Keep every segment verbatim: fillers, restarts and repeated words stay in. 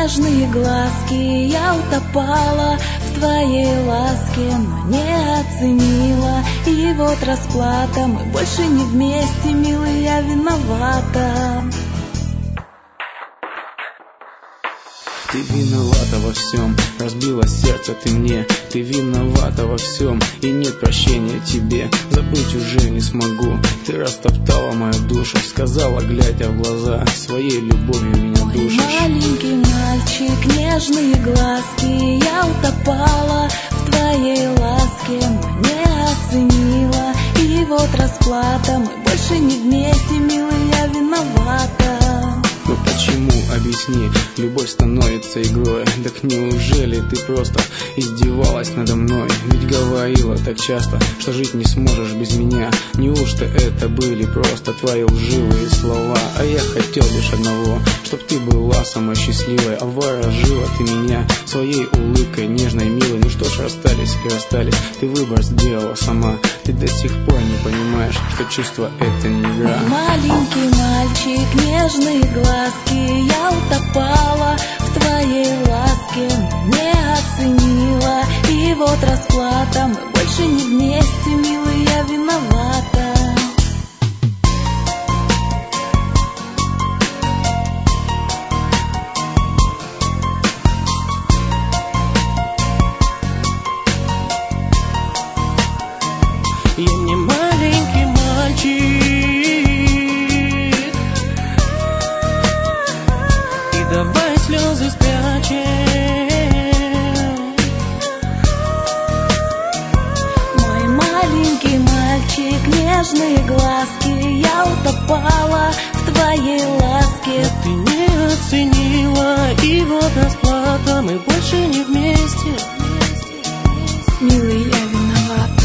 нежные глазки. Я утопала в твоей ласке, но не оценила. И вот расплата, мы больше не вместе, милый, я виновата. Ты виновата во всем, разбила сердце ты мне. Ты виновата во всем, и нет прощения тебе. Забыть уже не смогу, ты растоптала мою душу. Сказала, глядя в глаза, своей любовью меня душишь. Мой маленький мальчик, нежные глазки. Я утопала в твоей ласке, но не оценила. И вот расплата, мы больше не вместе, милый, я виновата. Ну почему, объясни, любовь становится игрой? Так неужели ты просто издевалась надо мной? Ведь говорила так часто, что жить не сможешь без меня. Неужто это были просто твои лживые слова? А я хотел лишь одного, чтоб ты была самой счастливой. А ворожила ты меня своей улыбкой нежной, милой. Ну что ж, расстались и расстались, ты выбор сделала сама. Ты до сих пор не понимаешь, что чувство это не игра. Маленький мальчик, нежные глазки. Я утопала в твоей ласке, но не оценила. И вот расплата, мы больше не вместе, милый, я виновата. Я не маленький мальчик, и давай слезы спрячем. Мой маленький мальчик, нежные глазки. Я утопала в твоей ласке, но ты не оценила, и вот расплата, мы больше не вместе. Милый, я виновата.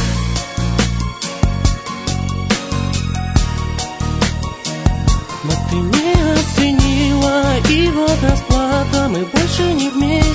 Но ты не оценила, и вот расплата, мы больше не вместе.